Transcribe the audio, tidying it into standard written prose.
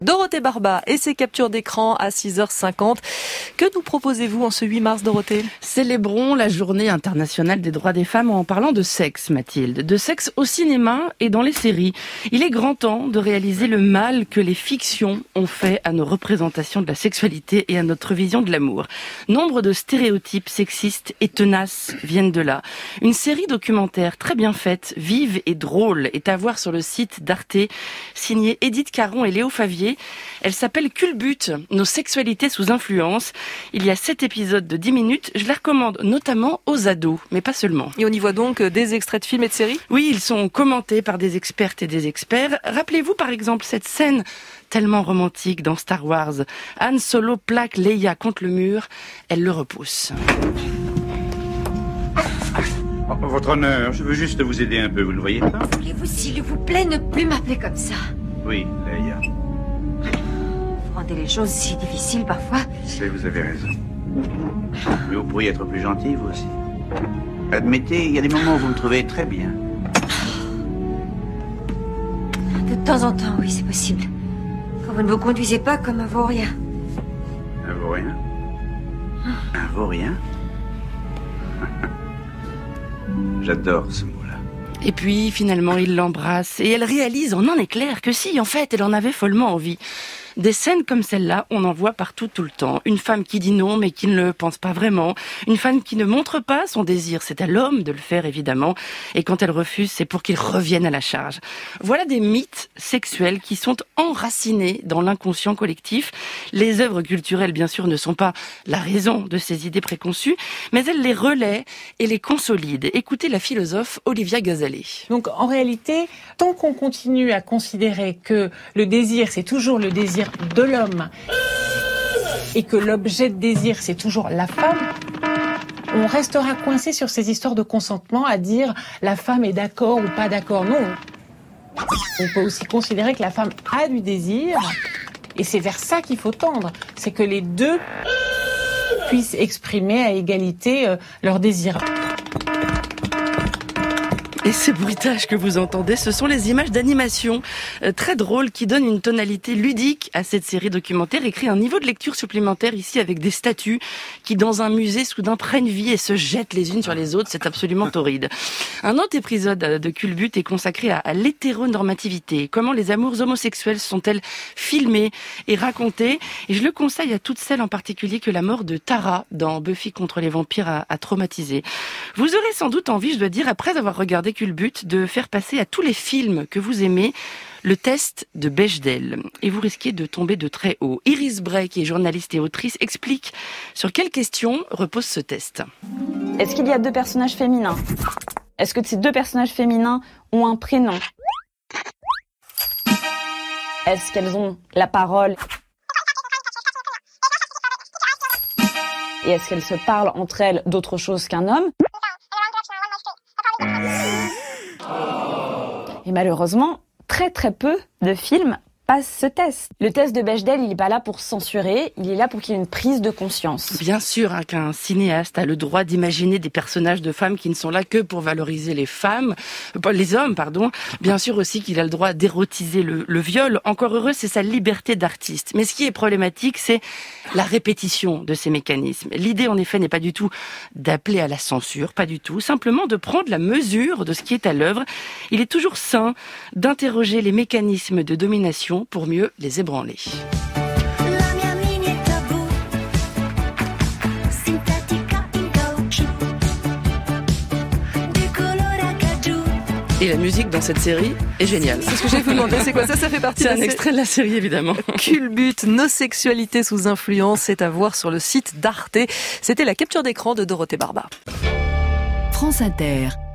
Dorothée Barba et ses captures d'écran à 6h50. Que nous proposez-vous en ce 8 mars, Dorothée ? Célébrons la journée internationale des droits des femmes en parlant de sexe, Mathilde. De sexe au cinéma et dans les séries. Il est grand temps de réaliser le mal que les fictions ont fait à nos représentations de la sexualité et à notre vision de l'amour. Nombre de stéréotypes sexistes et tenaces viennent de là. Une série documentaire très bien faite, vive et drôle, est à voir sur le site d'Arte, signée Édith Caron et Léo Favier. Elle s'appelle Culbute, nos sexualités sous influence. Il y a 7 épisodes de 10 minutes. Je la recommande notamment aux ados, mais pas seulement. Et on y voit donc des extraits de films et de séries ? Oui, ils sont commentés par des expertes et des experts. Rappelez-vous par exemple cette scène tellement romantique dans Star Wars. Han Solo plaque Leia contre le mur. Elle le repousse. Votre honneur, je veux juste vous aider un peu, vous ne le voyez pas ? Voulez-vous, s'il vous plaît, ne plus m'appeler comme ça ? Oui, Leia. Vous rendez les choses si difficiles parfois. Vous avez raison. Mais vous pourriez être plus gentil, vous aussi. Admettez, il y a des moments où vous me trouvez très bien. De temps en temps, oui, c'est possible. Quand vous ne vous conduisez pas comme un vaurien. Un vaurien ? Un vaurien ? J'adore ce mot-là. Et puis, finalement, il l'embrasse et elle réalise en un éclair que si, en fait, elle en avait follement envie. Des scènes comme celle-là, on en voit partout tout le temps. Une femme qui dit non, mais qui ne le pense pas vraiment. Une femme qui ne montre pas son désir. C'est à l'homme de le faire, évidemment. Et quand elle refuse, c'est pour qu'il revienne à la charge. Voilà des mythes sexuels qui sont enracinés dans l'inconscient collectif. Les œuvres culturelles, bien sûr, ne sont pas la raison de ces idées préconçues, mais elles les relaient et les consolident. Écoutez la philosophe Olivia Gazalet. Donc, en réalité, tant qu'on continue à considérer que le désir, c'est toujours le désir de l'homme et que l'objet de désir, c'est toujours la femme, on restera coincé sur ces histoires de consentement à dire la femme est d'accord ou pas d'accord. Non. On peut aussi considérer que la femme a du désir et c'est vers ça qu'il faut tendre. C'est que les deux puissent exprimer à égalité leur désir. Et ces bruitages que vous entendez, ce sont les images d'animation très drôles qui donnent une tonalité ludique à cette série documentaire et créent un niveau de lecture supplémentaire ici avec des statues qui, dans un musée, soudain prennent vie et se jettent les unes sur les autres. C'est absolument torride. Un autre épisode de Culbute est consacré à l'hétéronormativité. Comment les amours homosexuelles sont-elles filmées et racontées ? Et je le conseille à toutes celles en particulier que la mort de Tara dans Buffy contre les vampires a traumatisé. Vous aurez sans doute envie, je dois dire, après avoir regardé Culbute, de faire passer à tous les films que vous aimez le test de Bechdel. Et vous risquez de tomber de très haut. Iris Bray, qui est journaliste et autrice, explique sur quelles questions repose ce test. Est-ce qu'il y a 2 personnages féminins ? Est-ce que ces 2 personnages féminins ont un prénom ? Est-ce qu'elles ont la parole ? Et est-ce qu'elles se parlent entre elles d'autre chose qu'un homme ? Et malheureusement, très très peu de films passent ce test. Le test de Bechdel, il n'est pas là pour censurer, il est là pour qu'il y ait une prise de conscience. Bien sûr qu'un cinéaste a le droit d'imaginer des personnages de femmes qui ne sont là que pour valoriser les hommes. Bien sûr aussi qu'il a le droit d'érotiser le viol. Encore heureux, c'est sa liberté d'artiste. Mais ce qui est problématique, c'est la répétition de ces mécanismes. L'idée, en effet, n'est pas du tout d'appeler à la censure, pas du tout. Simplement de prendre la mesure de ce qui est à l'œuvre. Il est toujours sain d'interroger les mécanismes de domination pour mieux les ébranler. Et la musique dans cette série est géniale. C'est ce que j'ai vous demander, c'est quoi ça fait partie C'est de un extrait de la série, évidemment. Culbute, nos sexualités sous influence, c'est à voir sur le site d'Arte. C'était la capture d'écran de Dorothée Barba. France Inter.